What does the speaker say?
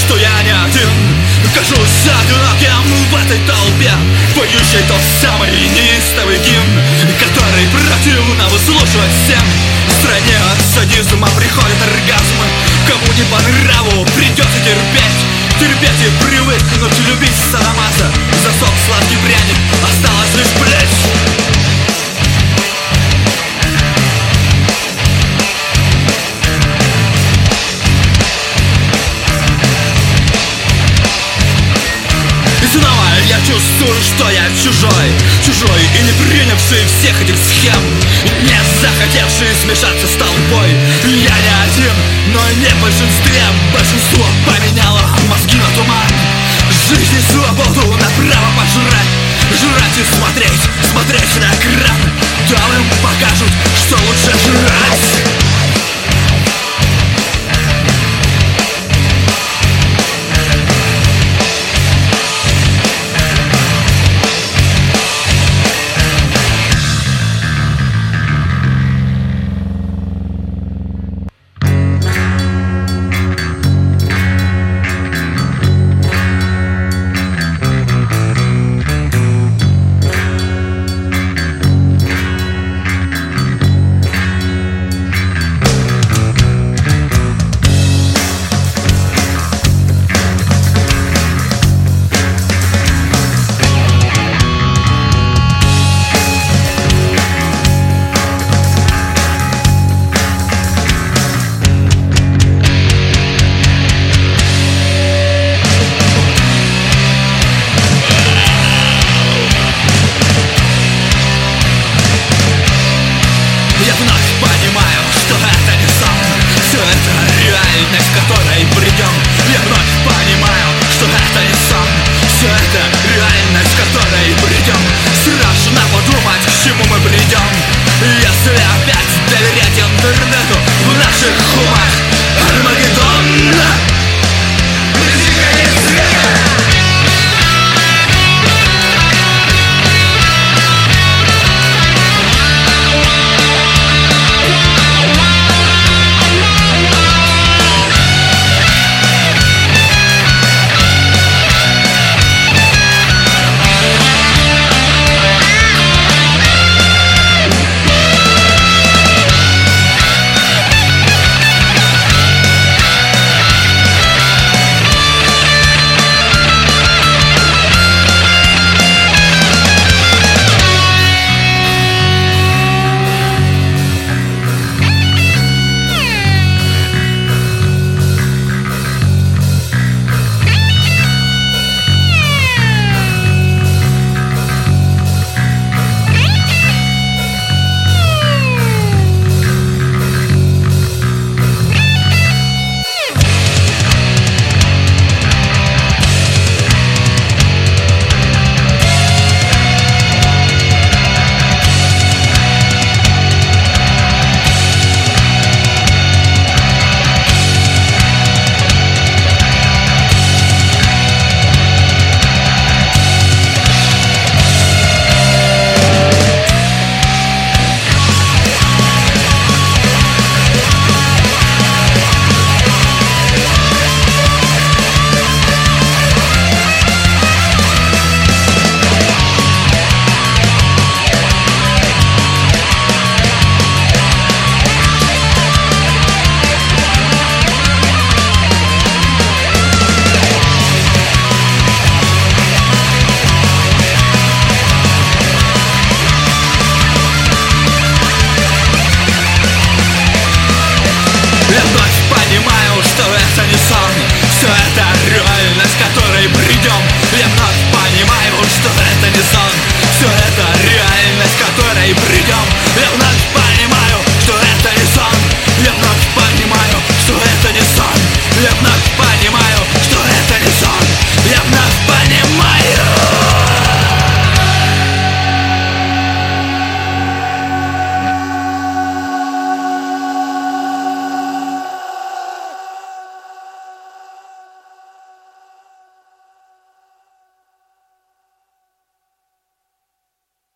что я не один. Кажусь одиноким в этой толпе, поющий тот самый неистовый гимн, который противно выслушивать всем. В стране от садизма приходят оргазмы. Кому не по нраву, придется терпеть. Терпеть и привыкнуть любить садомаза. Засох сладкий пряник, осталось лишь плеть. Снова я чувствую, что я чужой. Чужой и не принявший всех этих схем, не захотевший смешаться с толпой. Я не один, но не в большинстве. Большинство поменяло мозги на туман. Жизнь и свободу направо пожрать. Жрать и смотреть, смотреть на экран. Там им покажут, что лучше жрать. Я вновь понимаю, что это не сон. Все это реальность, к которой придем. Я вновь понимаю, что это не сон. Все это реальность, к которой придем. Страшно подумать, к чему мы придем, если опять доверять интернету. В наших умах Армагеддон. Я вновь понимаю, что это не сон. Все это реальность, к которой придем. Я вновь понимаю, что это не сон. Все это реальность, к которой придем.